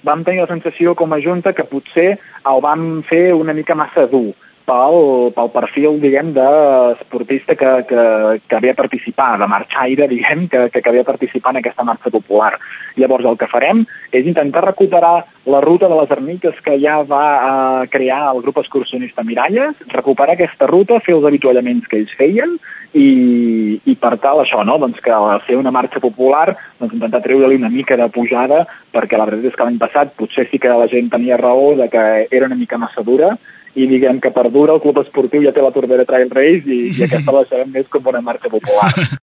vam tenir la sensació com a Junta que potser el vam fer una mica massa dur pel perfil, diguem, d'esportista que havia participat, de marxaire, diguem, que havia participat en aquesta marxa popular. Llavors el que farem és intentar recuperar la ruta de les ermites que ja va crear el grup excursionista Miralles, recuperar aquesta ruta, fer els avituallaments que ells feien i per tal això, no? Doncs que al ser una marxa popular, doncs intentar treure-li una mica de pujada, perquè la veritat és que l'any passat potser sí que la gent tenia raó de que era una mica massa dura, i diguem que per dura el club esportiu ja té la Tordera Trail Race i aquesta la sabem més com una marxa popular.